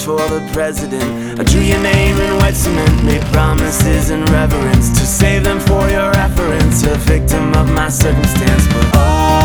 for the president. I drew your name in wet cement, made promises in reverence to save them for your reference, a victim of my circumstance. But oh,